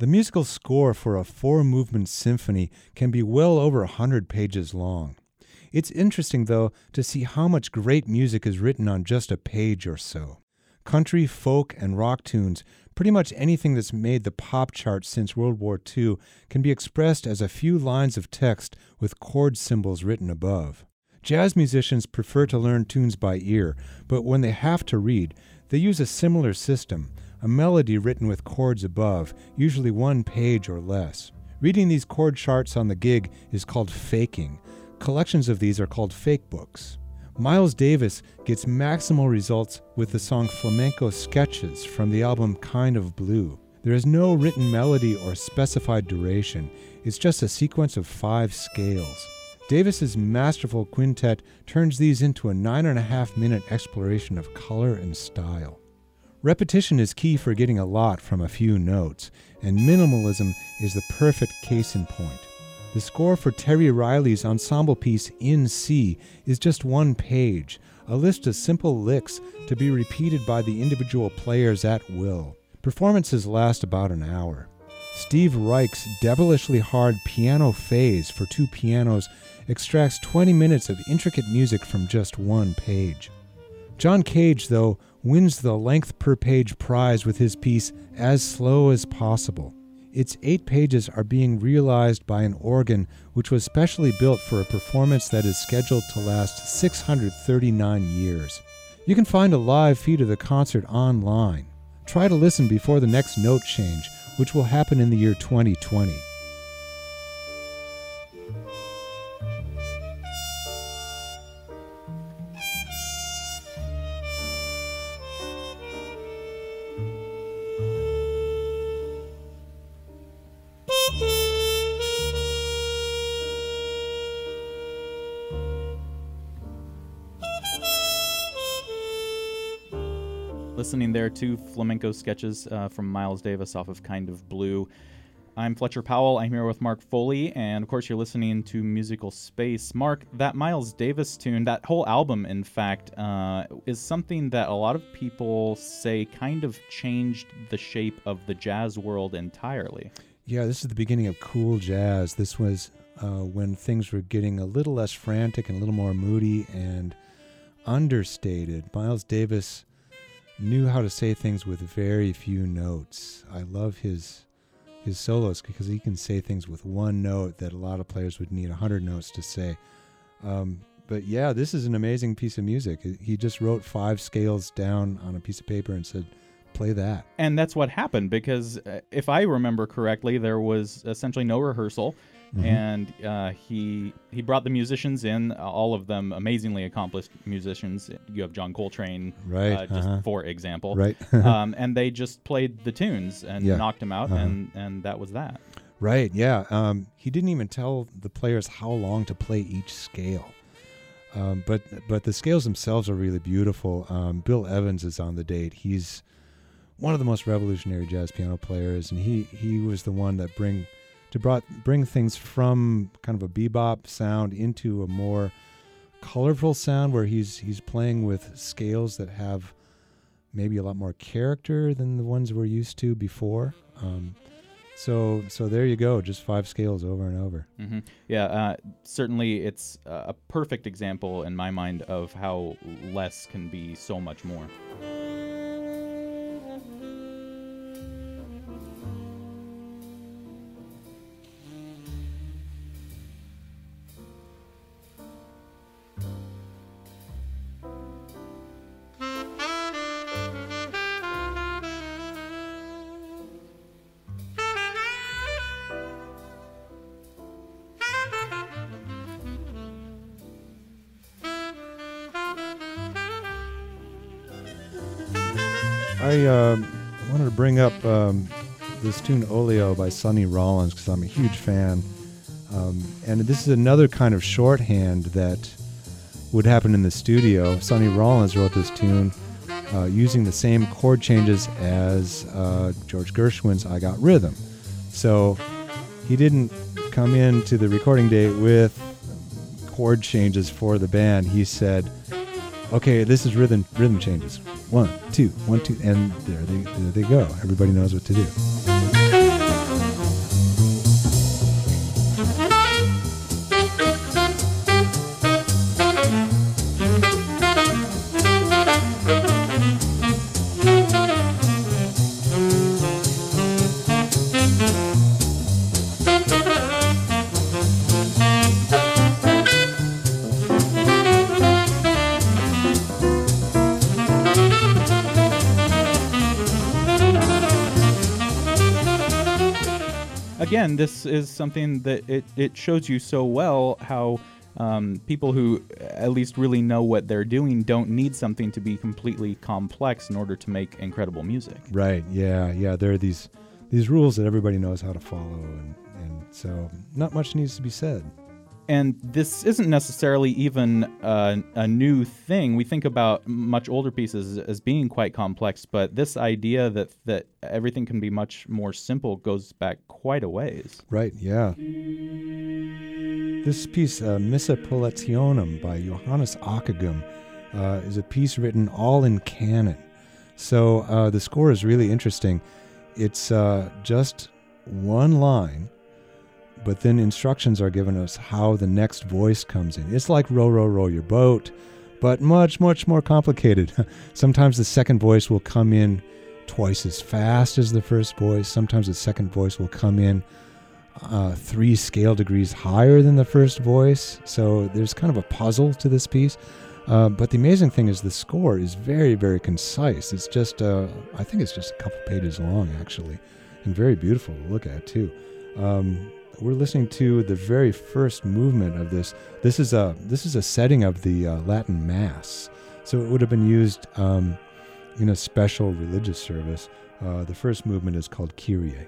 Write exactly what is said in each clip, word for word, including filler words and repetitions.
The musical score for a four-movement symphony can be well over one hundred pages long. It's interesting, though, to see how much great music is written on just a page or so. Country, folk, and rock tunes, pretty much anything that's made the pop chart since World War Two, can be expressed as a few lines of text with chord symbols written above. Jazz musicians prefer to learn tunes by ear, but when they have to read, they use a similar system, a melody written with chords above, usually one page or less. Reading these chord charts on the gig is called faking. Collections of these are called fake books. Miles Davis gets maximal results with the song Flamenco Sketches from the album Kind of Blue. There is no written melody or specified duration. It's just a sequence of five scales. Davis's masterful quintet turns these into a nine and a half minute exploration of color and style. Repetition is key for getting a lot from a few notes, and minimalism is the perfect case in point. The score for Terry Riley's ensemble piece In C is just one page, a list of simple licks to be repeated by the individual players at will. Performances last about an hour. Steve Reich's devilishly hard piano phase for two pianos extracts twenty minutes of intricate music from just one page. John Cage, though, wins the length per page prize with his piece As Slow as Possible. Its eight pages are being realized by an organ which was specially built for a performance that is scheduled to last six hundred thirty-nine years. You can find a live feed of the concert online. Try to listen before the next note change, which will happen in the year twenty twenty. Listening there to Flamenco Sketches uh, from Miles Davis off of Kind of Blue. I'm Fletcher Powell. I'm here with Mark Foley, and of course you're listening to Musical Space. Mark, that Miles Davis tune, that whole album, in fact, uh, is something that a lot of people say kind of changed the shape of the jazz world entirely. Yeah, this is the beginning of cool jazz. This was uh, when things were getting a little less frantic and a little more moody and understated. Miles Davis knew how to say things with very few notes. I love his his solos because he can say things with one note that a lot of players would need a hundred notes to say. Um, but yeah, this is an amazing piece of music. He just wrote five scales down on a piece of paper and said, play that. And that's what happened, because uh, if I remember correctly, there was essentially no rehearsal. Mm-hmm. And uh, he he brought the musicians in, all of them amazingly accomplished musicians. You have John Coltrane, right? uh, just uh-huh. for example. Right. um, and they just played the tunes and yeah. knocked them out, uh-huh. and, and that was that. Right, yeah. Um, he didn't even tell the players how long to play each scale. Um, but but the scales themselves are really beautiful. Um, Bill Evans is on the date. He's one of the most revolutionary jazz piano players, and he, he was the one that bring... to brought, bring things from kind of a bebop sound into a more colorful sound where he's he's playing with scales that have maybe a lot more character than the ones we're used to before. Um, so so there you go, just five scales over and over. Mm-hmm. Yeah, uh, certainly it's a perfect example in my mind of how less can be so much more. I uh, wanted to bring up um, this tune Oleo by Sonny Rollins because I'm a huge fan. Um, and this is another kind of shorthand that would happen in the studio. Sonny Rollins wrote this tune uh, using the same chord changes as uh, George Gershwin's I Got Rhythm. So he didn't come into the recording date with chord changes for the band. He said, okay, this is rhythm rhythm changes. One, two, one, two, and there they, there they go. Everybody knows what to do. again, this is something that it, it shows you so well how um, people who at least really know what they're doing don't need something to be completely complex in order to make incredible music. Right, yeah, yeah. There are these these rules that everybody knows how to follow, and, and so not much needs to be said. And this isn't necessarily even uh, a new thing. We think about much older pieces as being quite complex, but this idea that that everything can be much more simple goes back quite a ways. Right, yeah. This piece, uh, Missa Polletionum by Johannes Åkergum, uh, is a piece written all in canon. So uh, the score is really interesting. It's uh, just one line, but then instructions are given us how the next voice comes in. It's like row, row, row your boat, but much, much more complicated. Sometimes the second voice will come in twice as fast as the first voice. Sometimes the second voice will come in uh, three scale degrees higher than the first voice. So there's kind of a puzzle to this piece. Uh, but the amazing thing is the score is very, very concise. It's just, uh, I think it's just a couple pages long, actually, and very beautiful to look at, too. Um, We're listening to the very first movement of this. This is a this is a setting of the uh, Latin Mass, so it would have been used um, in a special religious service. Uh, the first movement is called Kyrie.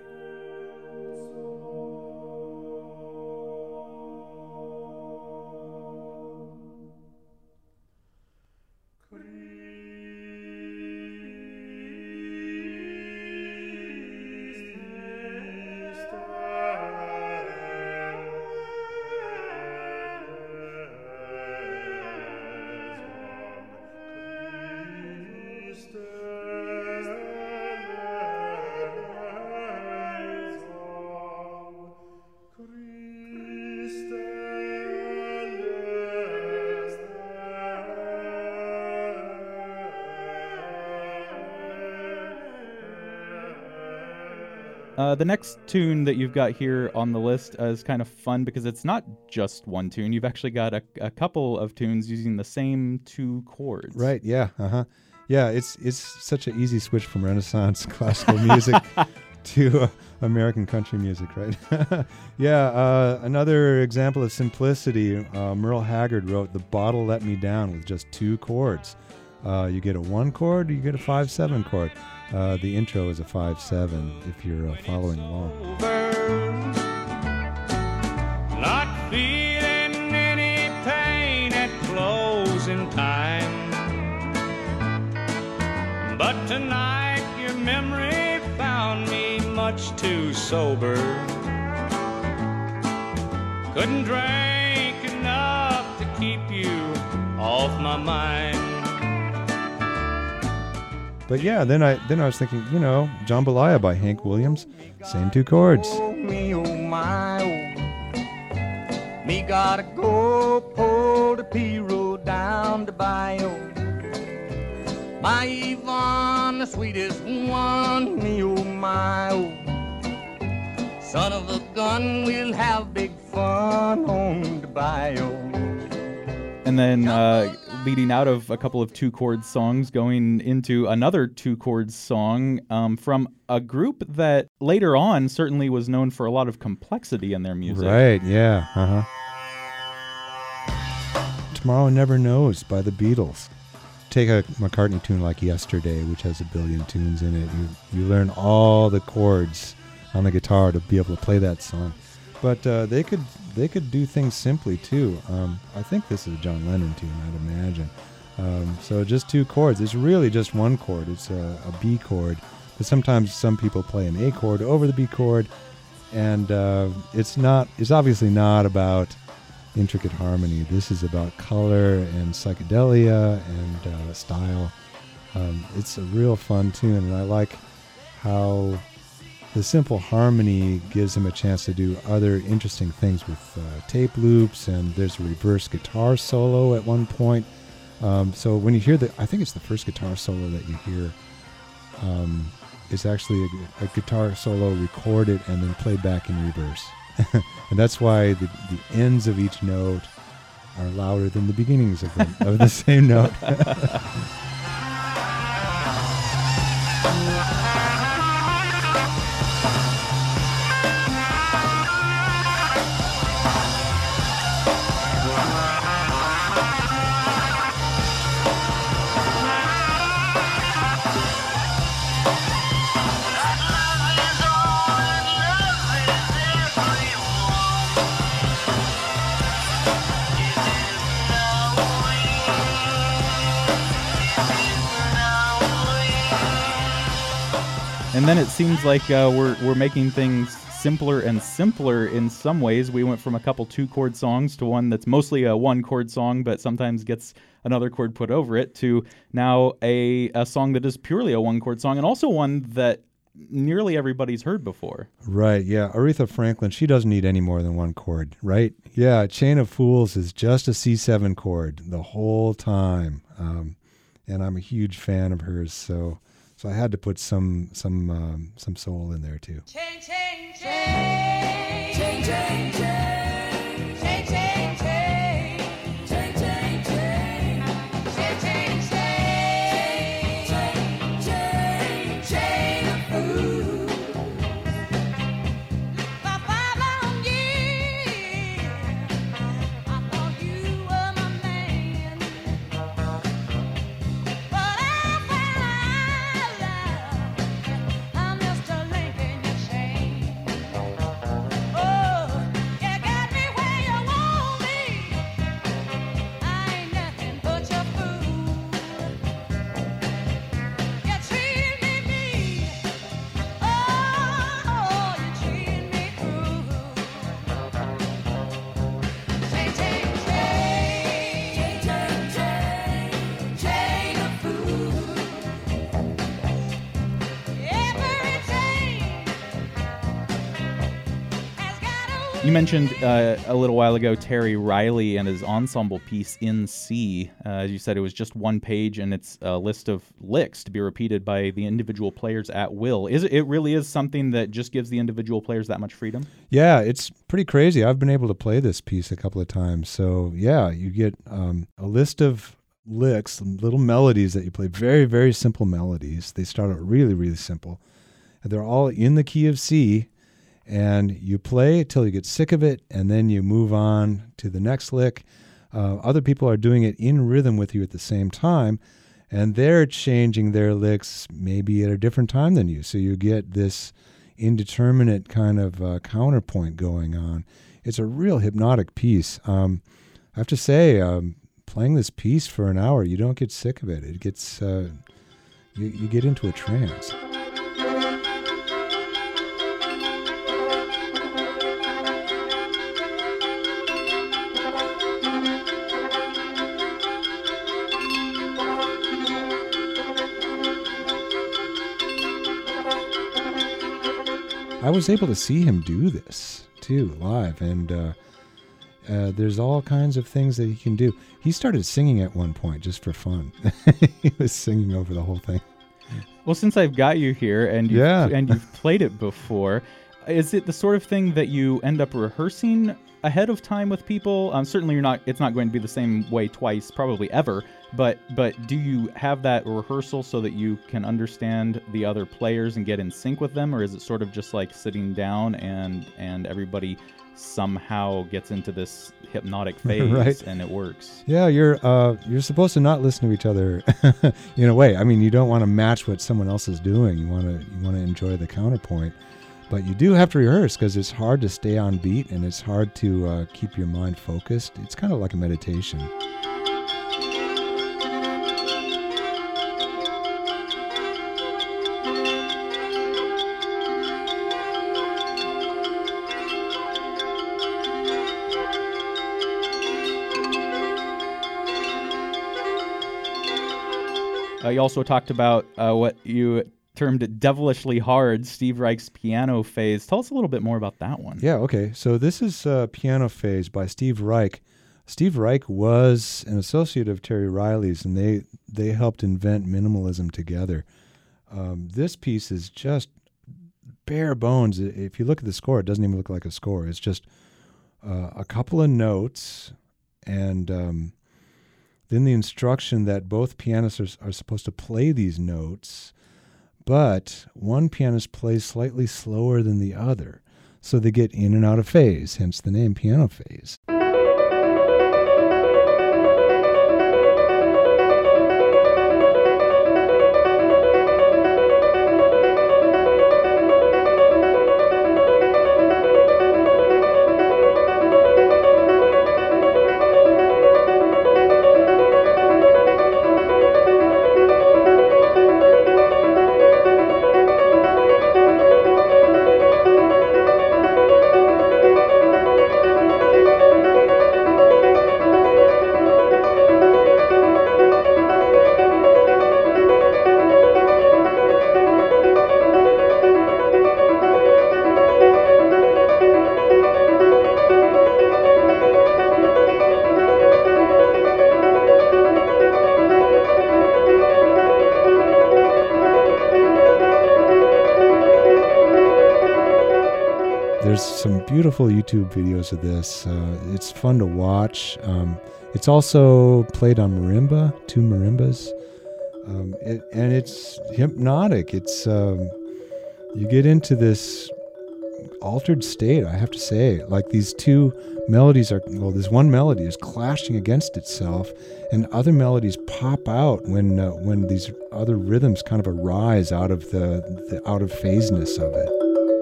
Uh, the next tune that you've got here on the list uh, is kind of fun because it's not just one tune. You've actually got a, a couple of tunes using the same two chords. Right, yeah, uh-huh. Yeah, it's it's such an easy switch from Renaissance classical music to uh, American country music, right? yeah, uh, another example of simplicity, uh, Merle Haggard wrote "The Bottle Let Me Down" with just two chords. Uh, you get a one chord, or you get a five seven chord. Uh, the intro is a five seven if you're uh, following along. Not feeling any pain at closing time, but tonight your memory found me much too sober. Couldn't drink enough to keep you off my mind. But yeah, then I then I was thinking, you know, Jambalaya by Hank Williams, same two chords. Oh, me, oh, my, oh. Me gotta go pull the P-road down the bayou. My Yvonne, the sweetest one, me, oh, my, oh. Son of a gun, we'll have big fun on the bayou. And then uh, leading out of a couple of two-chord songs, going into another two-chord song um, from a group that later on certainly was known for a lot of complexity in their music. Right, yeah, uh-huh. Tomorrow Never Knows by the Beatles. Take a McCartney tune like Yesterday, which has a billion tunes in it. You, you learn all the chords on the guitar to be able to play that song. But uh, they could they could do things simply too. Um, I think this is a John Lennon tune, I'd imagine. Um, so just two chords. It's really just one chord. It's a, a B chord. But sometimes some people play an A chord over the B chord, and uh, it's not. It's obviously not about intricate harmony. This is about color and psychedelia and uh, style. Um, it's a real fun tune, and I like how the simple harmony gives him a chance to do other interesting things with uh, tape loops, and there's a reverse guitar solo at one point. Um, so when you hear the, I think it's the first guitar solo that you hear, um, it's actually a, a guitar solo recorded and then played back in reverse. And that's why the, the ends of each note are louder than the beginnings of the, of the same note. And then it seems like uh, we're we're making things simpler and simpler in some ways. We went from a couple two-chord songs to one that's mostly a one-chord song, but sometimes gets another chord put over it, to now a, a song that is purely a one-chord song, and also one that nearly everybody's heard before. Right, yeah. Aretha Franklin, she doesn't need any more than one chord, right? Yeah, Chain of Fools is just a C seven chord the whole time. Um, and I'm a huge fan of hers, so so I had to put some some um, some soul in there too. Chain, chain, chain, chain, chain, chain, chain, chain, chain, chain, chain, chain, chain, chain, chain, chain, chain of fools. For five long years, I thought you were my man, but I found out I'm just a link in your chain. Oh, you got me where you want me. I ain't nothing but your fool. You treat me mean. Oh, you treat me cruel. Chain, chain, chain, chain, chain, chain of fools. Every chain has got a You mentioned uh, a little while ago Terry Riley and his ensemble piece in C. Uh, as you said, it was just one page, and it's a list of licks to be repeated by the individual players at will. Is it, it really is something that just gives the individual players that much freedom? Yeah, it's pretty crazy. I've been able to play this piece a couple of times. So yeah, you get um, a list of licks, little melodies that you play, very, very simple melodies. They start out really, really simple. And they're all in the key of C, and you play till you get sick of it, and then you move on to the next lick. Uh, other people are doing it in rhythm with you at the same time, and they're changing their licks maybe at a different time than you. So you get this indeterminate kind of uh, counterpoint going on. It's a real hypnotic piece. Um, I have to say, um, playing this piece for an hour, you don't get sick of it. It gets, uh, you, you get into a trance. I was able to see him do this too live, and uh, uh, there's all kinds of things that he can do. He started singing at one point just for fun. He was singing over the whole thing. Well, since I've got you here and you've, Yeah. and you've played it before, is it the sort of thing that you end up rehearsing ahead of time with people? Um, certainly, you're not. It's not going to be the same way twice, probably ever. But but do you have that rehearsal so that you can understand the other players and get in sync with them, or is it sort of just like sitting down and and everybody somehow gets into this hypnotic phase Right. and it works? Yeah, you're uh, you're supposed to not listen to each other in a way. I mean, you don't want to match what someone else is doing. You want to you want to enjoy the counterpoint, but you do have to rehearse because it's hard to stay on beat and it's hard to uh, keep your mind focused. It's kind of like a meditation. Uh, you also talked about uh, what you termed devilishly hard, Steve Reich's piano phase. Tell us a little bit more about that one. Yeah, okay. So this is uh, Piano Phase by Steve Reich. Steve Reich was an associate of Terry Riley's, and they, they helped invent minimalism together. Um, this piece is just bare bones. If you look at the score, it doesn't even look like a score. It's just uh, a couple of notes, and um, then the instruction that both pianists are, are supposed to play these notes, but one pianist plays slightly slower than the other, so they get in and out of phase, hence the name Piano Phase. There's some beautiful YouTube videos of this. Uh, it's fun to watch. Um, it's also played on marimba, two marimbas. Um, it, and it's hypnotic. It's um, you get into this altered state, I have to say. Like these two melodies are, well, this one melody is clashing against itself, and other melodies pop out when uh, when these other rhythms kind of arise out of the, the out of phaseness of it.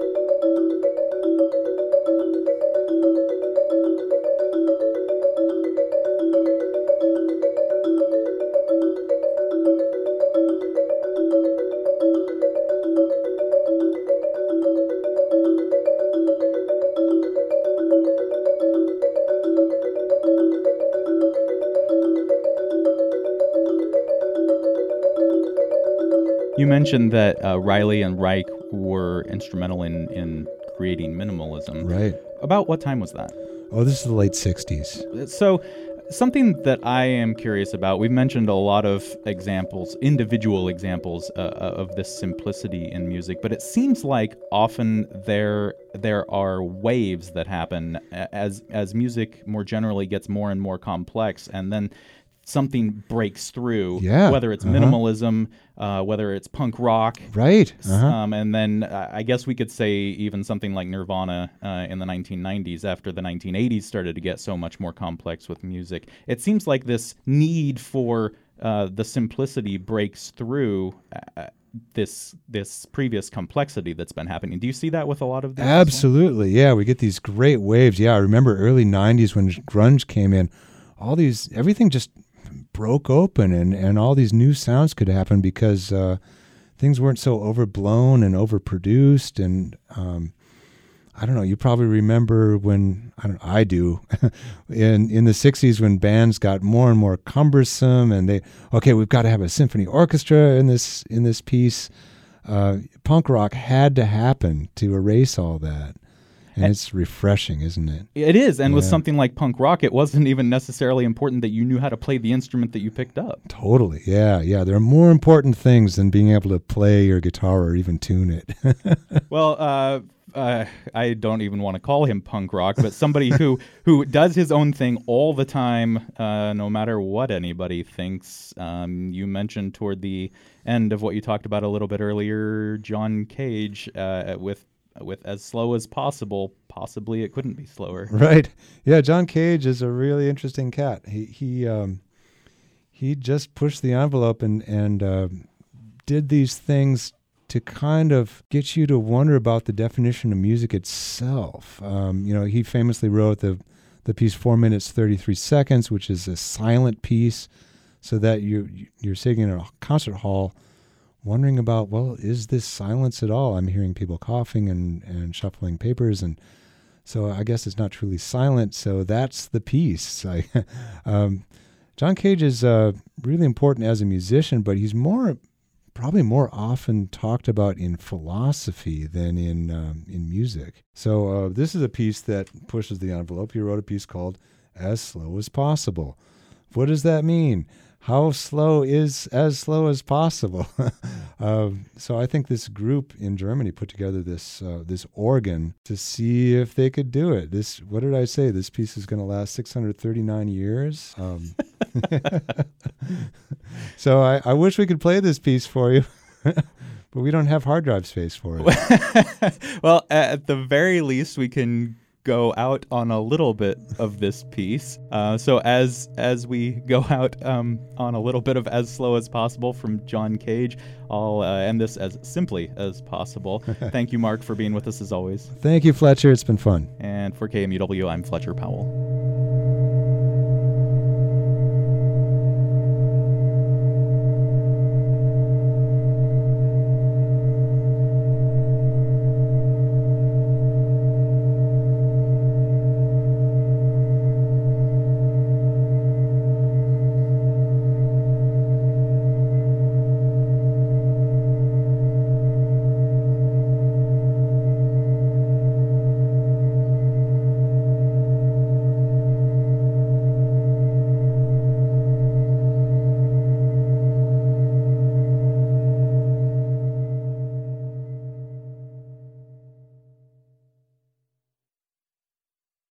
You mentioned that uh, Riley and Reich were instrumental in, in creating minimalism. Right. About what time was that? Oh, this is the late sixties. So, something that I am curious about, we've mentioned a lot of examples, individual examples uh, of this simplicity in music, but it seems like often there there are waves that happen as as music more generally gets more and more complex, and then something breaks through, yeah. whether it's uh-huh. minimalism, uh, whether it's punk rock. Right. Uh-huh. Um, and then uh, I guess we could say even something like Nirvana uh, in the nineteen nineties, after the nineteen eighties started to get so much more complex with music. It seems like this need for uh, the simplicity breaks through uh, this this previous complexity that's been happening. Do you see that with a lot of these? Absolutely. Yeah, we get these great waves. Yeah, I remember early nineties when grunge came in. All these, everything just broke open, and, and all these new sounds could happen because uh, things weren't so overblown and overproduced. And um, I don't know, you probably remember when, I don't I do, in in the sixties when bands got more and more cumbersome, and they, okay, we've got to have a symphony orchestra in this in this piece. Uh, punk rock had to happen to erase all that. And it's refreshing, isn't it? It is. And yeah. with something like punk rock, it wasn't even necessarily important that you knew how to play the instrument that you picked up. Totally. Yeah. Yeah. There are more important things than being able to play your guitar or even tune it. Well, uh, uh, I don't even want to call him punk rock, but somebody who, who does his own thing all the time, uh, no matter what anybody thinks. Um, you mentioned toward the end of what you talked about a little bit earlier, John Cage, uh, with with As Slow as Possible. Possibly it couldn't be slower. Right. Yeah, John Cage is a really interesting cat. He he um, he just pushed the envelope and, and uh, did these things to kind of get you to wonder about the definition of music itself. Um, you know, he famously wrote the, the piece four minutes, thirty-three seconds, which is a silent piece, so that you, you're sitting in a concert hall wondering about, well, is this silence at all? I'm hearing people coughing and, and shuffling papers, and so I guess it's not truly silent, so that's the piece. I, um, John Cage is uh, really important as a musician, but he's more, probably more often talked about in philosophy than in um, in music. So uh, this is a piece that pushes the envelope. He wrote a piece called As Slow as Possible. What does that mean? How slow is as slow as possible? um, so I think this group in Germany put together this uh, this organ to see if they could do it. This, what did I say? This piece is going to last six hundred thirty-nine years. Um, so I, I wish we could play this piece for you, but we don't have hard drive space for it. Well, at the very least, we can go out on a little bit of this piece. Uh, so as as we go out um, on a little bit of As Slow as Possible from John Cage, I'll uh, end this as simply as possible. Thank you, Mark, for being with us as always. Thank you, Fletcher. It's been fun. And for K M U W, I'm Fletcher Powell.